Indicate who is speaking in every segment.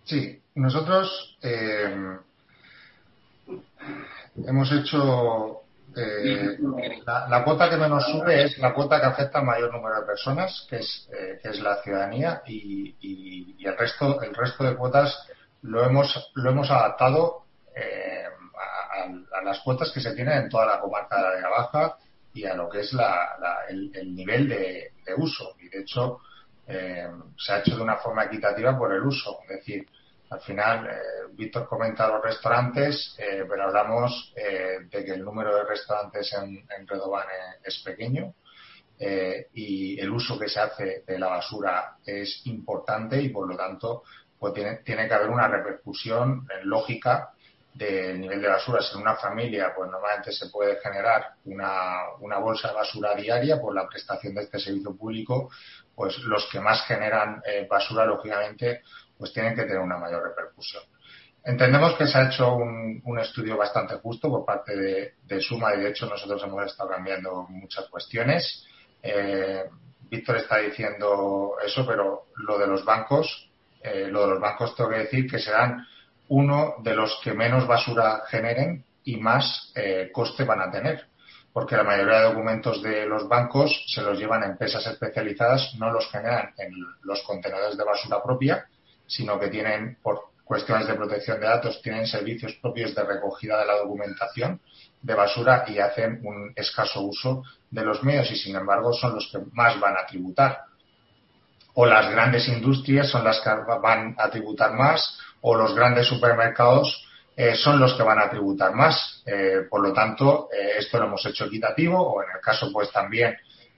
Speaker 1: Sí, nosotros hemos hecho la cuota que menos sube es la cuota que afecta al mayor número de personas, que es la ciudadanía, y el resto de cuotas lo hemos adaptado a las cuotas que se tienen en toda la comarca de la Vega Baja y a lo que es el nivel de uso. Y de hecho se ha hecho de una forma equitativa por el uso. Es decir, al final, Víctor comenta los restaurantes, pero hablamos de que el número de restaurantes en Redován es pequeño y el uso que se hace de la basura es importante y, por lo tanto, pues tiene que haber una repercusión lógica del nivel de basura. Si en una familia, pues normalmente se puede generar una bolsa de basura diaria por la prestación de este servicio público, pues los que más generan basura, lógicamente, pues tienen que tener una mayor repercusión. Entendemos que se ha hecho un estudio bastante justo por parte de Suma y, de hecho, nosotros hemos estado cambiando muchas cuestiones. Víctor está diciendo eso, pero lo de los bancos tengo que decir que serán uno de los que menos basura generen y más coste van a tener, porque la mayoría de documentos de los bancos se los llevan a empresas especializadas, no los generan en los contenedores de basura propia, sino que tienen, por cuestiones de protección de datos, tienen servicios propios de recogida de la documentación de basura y hacen un escaso uso de los medios, y sin embargo son los que más van a tributar. O las grandes industrias son las que van a tributar más, o los grandes supermercados son los que van a tributar más. Por lo tanto, esto lo hemos hecho equitativo, o en el caso pues también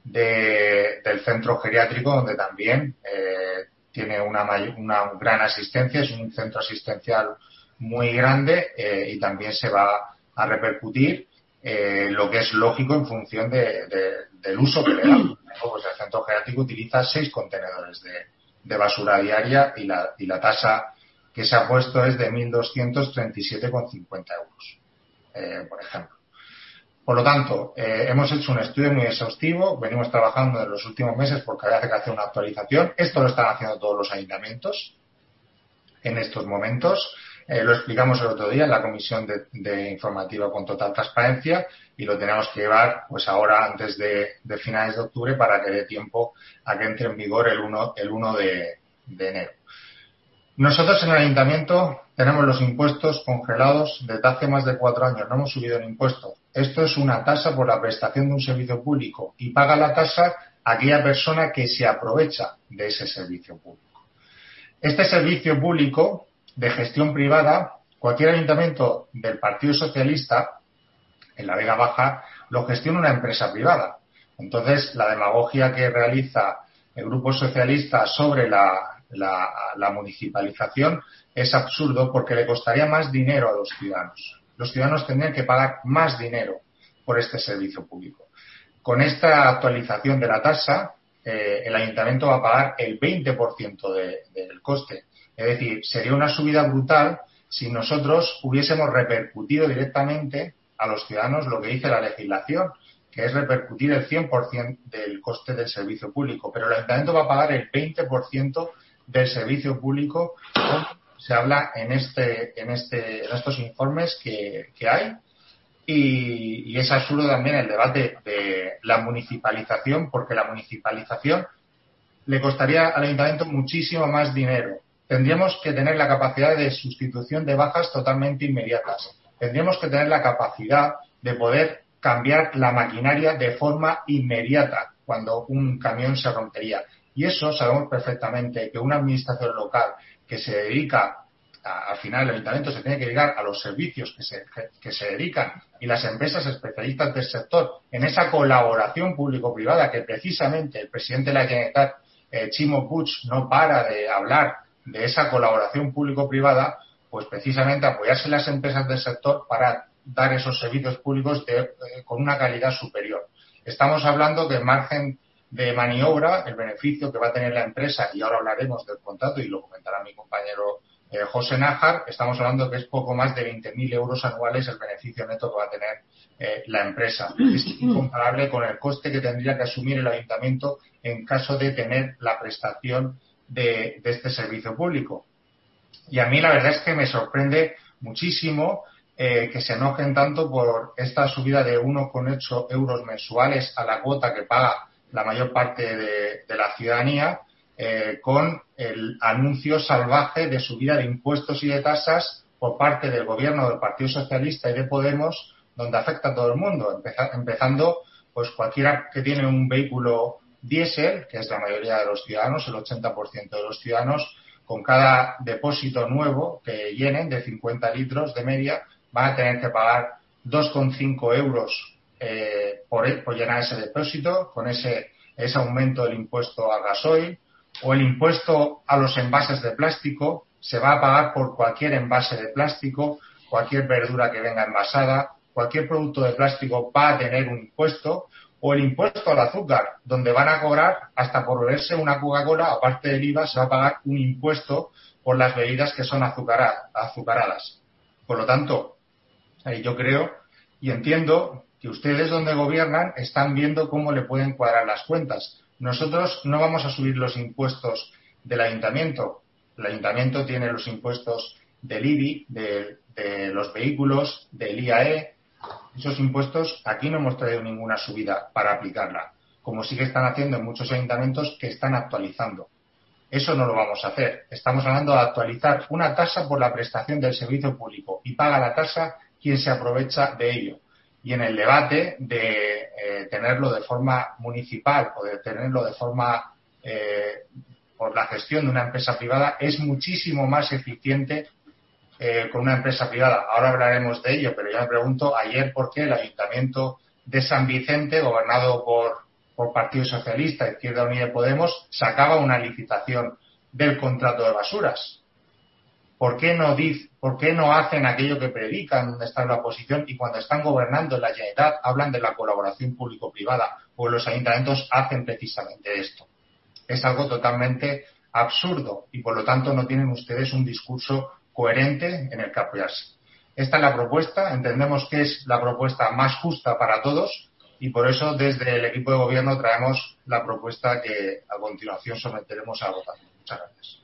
Speaker 1: del centro geriátrico, donde también tiene una gran asistencia, es un centro asistencial muy grande y también se va a repercutir lo que es lógico en función del uso que le da. Pues el centro geriátrico utiliza 6 contenedores de basura diaria y la tasa que se ha puesto es de 1.237,50 euros, por ejemplo. Por lo tanto, hemos hecho un estudio muy exhaustivo, venimos trabajando en los últimos meses porque había que hacer una actualización. Esto lo están haciendo todos los ayuntamientos en estos momentos. Lo explicamos el otro día en la comisión de informativa con total transparencia y lo tenemos que llevar pues ahora antes de finales de octubre para que dé tiempo a que entre en vigor el 1 de enero. Nosotros en el ayuntamiento tenemos los impuestos congelados desde hace más de 4 años, no hemos subido el impuesto. Esto es una tasa por la prestación de un servicio público y paga la tasa aquella persona que se aprovecha de ese servicio público. Este servicio público de gestión privada, cualquier ayuntamiento del Partido Socialista en la Vega Baja lo gestiona una empresa privada. Entonces, la demagogia que realiza el Grupo Socialista sobre la municipalización es absurdo, porque le costaría más dinero a los ciudadanos. Los ciudadanos tendrían que pagar más dinero por este servicio público. Con esta actualización de la tasa, el ayuntamiento va a pagar el 20% del coste. Es decir, sería una subida brutal si nosotros hubiésemos repercutido directamente a los ciudadanos lo que dice la legislación, que es repercutir el 100% del coste del servicio público. Pero el ayuntamiento va a pagar el 20% del servicio público, como se habla en estos informes que hay. Y es absurdo también el debate de la municipalización, porque la municipalización le costaría al ayuntamiento muchísimo más dinero. Tendríamos que tener la capacidad de sustitución de bajas totalmente inmediatas. Tendríamos que tener la capacidad de poder cambiar la maquinaria de forma inmediata cuando un camión se rompería. Y eso sabemos perfectamente que una administración local que se dedica, al final el ayuntamiento se tiene que dedicar a los servicios que se dedican, y las empresas especialistas del sector, en esa colaboración público-privada que precisamente el presidente de la Generalitat, Ximo Puig, no para de hablar de esa colaboración público-privada, pues precisamente apoyarse en las empresas del sector para dar esos servicios públicos con una calidad superior. Estamos hablando que el margen de maniobra, el beneficio que va a tener la empresa, y ahora hablaremos del contrato y lo comentará mi compañero José Nájar, estamos hablando que es poco más de 20.000 euros anuales el beneficio neto que va a tener la empresa. Es incomparable con el coste que tendría que asumir el ayuntamiento en caso de tener la prestación de este servicio público. Y a mí la verdad es que me sorprende muchísimo que se enojen tanto por esta subida de 1,8 euros mensuales a la cuota que paga la mayor parte de la ciudadanía, con el anuncio salvaje de subida de impuestos y de tasas por parte del gobierno del Partido Socialista y de Podemos, donde afecta a todo el mundo, empezando pues cualquiera que tiene un vehículo diésel, que es la mayoría de los ciudadanos, el 80% de los ciudadanos, con cada depósito nuevo que llenen de 50 litros de media, van a tener que pagar 2,5 euros por llenar ese depósito, con ese aumento del impuesto al gasoil, o el impuesto a los envases de plástico. Se va a pagar por cualquier envase de plástico, cualquier verdura que venga envasada, cualquier producto de plástico va a tener un impuesto, o el impuesto al azúcar, donde van a cobrar hasta por beberse una Coca-Cola, aparte del IVA, se va a pagar un impuesto por las bebidas que son azucaradas. Por lo tanto, yo creo y entiendo que ustedes donde gobiernan están viendo cómo le pueden cuadrar las cuentas. Nosotros no vamos a subir los impuestos del ayuntamiento. El ayuntamiento tiene los impuestos del IBI, de los vehículos, del IAE. Esos impuestos aquí no hemos traído ninguna subida para aplicarla, como sí que están haciendo en muchos ayuntamientos que están actualizando. Eso no lo vamos a hacer. Estamos hablando de actualizar una tasa por la prestación del servicio público y paga la tasa quien se aprovecha de ello. Y en el debate de tenerlo de forma municipal o de tenerlo de forma por la gestión de una empresa privada, es muchísimo más eficiente con una empresa privada. Ahora hablaremos de ello, pero yo me pregunto ayer por qué el Ayuntamiento de San Vicente, gobernado por Partido Socialista, Izquierda Unida y Podemos, sacaba una licitación del contrato de basuras. ¿Por qué no hacen aquello que predican donde está en la oposición y cuando están gobernando en la Generalitat hablan de la colaboración público-privada? Pues los ayuntamientos hacen precisamente esto. Es algo totalmente absurdo y por lo tanto no tienen ustedes un discurso coherente en el que apoyarse. Esta es la propuesta, entendemos que es la propuesta más justa para todos y por eso desde el equipo de gobierno traemos la propuesta que a continuación someteremos a votación. Muchas gracias.